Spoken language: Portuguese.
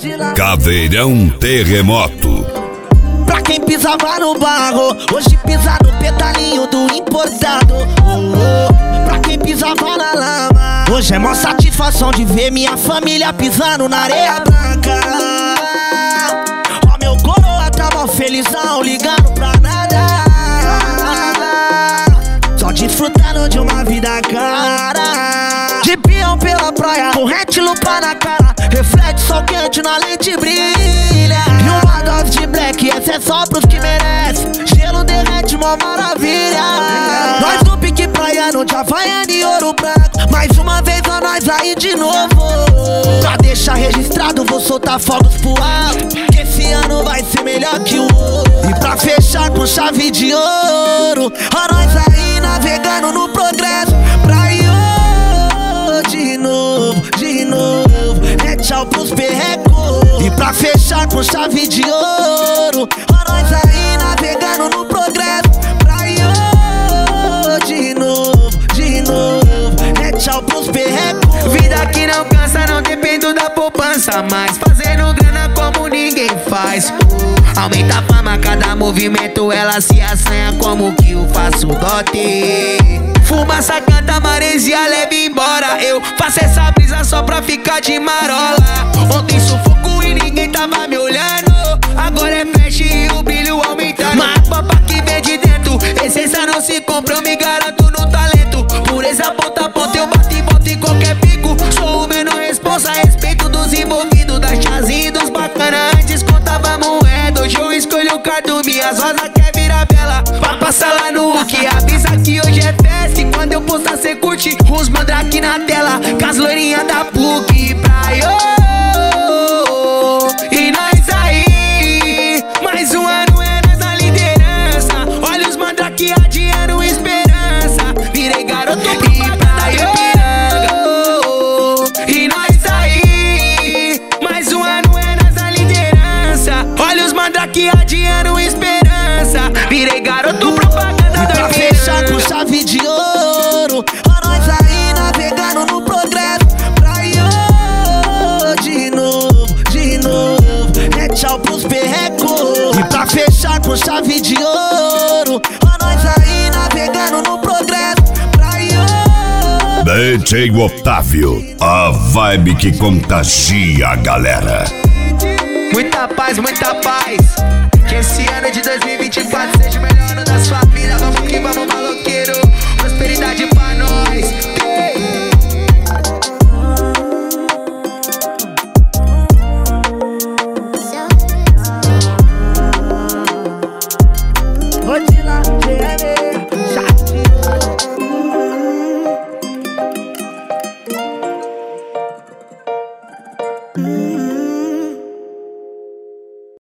Caveirão Terremoto. Pra quem pisava no barro, hoje pisa no petalinho do importado. Pra quem pisava na lama, hoje é mó satisfação de ver minha família pisando na areia branca. Ó, meu coroa tá mó felizão, ligando pra nada, só desfrutando de uma vida cara. De peão pela praia, corrente, lupa na cara, reflete sol quente na lente brilha. E uma dose de black, essa é só pros que merecem. Gelo derrete, mó maravilha. Nós do pique praiano, de Havaiana e Ouro Branco. Mais uma vez ó, nós aí de novo. Pra deixar registrado, vou soltar fogos pro alto, que esse ano vai ser melhor que o outro. E pra fechar com chave de ouro, ó, nós aí navegando no progresso. De novo, é tchau pros perrecos. E pra fechar com chave de ouro, ó, nós aí navegando no progresso. De novo, é tchau pros perrecos. Vida que não cansa, não dependo da poupança, mas fazendo grana como ninguém faz. Aumenta a fama, cada movimento ela se assanha como que eu faço dote. Fumaça canta, maresia leva embora. Eu faço essa brisa só pra ficar de marola. Ontem sufoco e ninguém tava me olhando, agora é flash e o brilho aumentando. Mas papo que vem de dentro, essência não se compra, eu me garanto no talento. Pureza ponta a ponta, eu bato e boto em qualquer pico. Sou o menor responsa, respeito dos envolvidos, da chazinha e dos bacana. Antes contava moeda, hoje eu escolho o cardo. Minhas rosas quer virar vela pra passar lá no que avisa que hoje é festa. E quando eu postar cê curte os mandrake na tela, com as loirinhas da PUC praia. E nós aí, mais um ano é nós na liderança. Olha os mandrake adiando esperança. Virei garoto e praia. E nós aí, mais um ano é nós na liderança. Olha os mandrake adiando esperança. Virei garoto propaganda da fechar com chave de ouro, ó, nós aí navegando no progresso. De novo, é tchau pros perrecos. E pra fechar com chave de ouro, ó, nós aí navegando no progresso. DJ Otávio, a vibe que contagia a galera. Muita paz, que esse ano de 2024 seja o melhor ano da sua vida.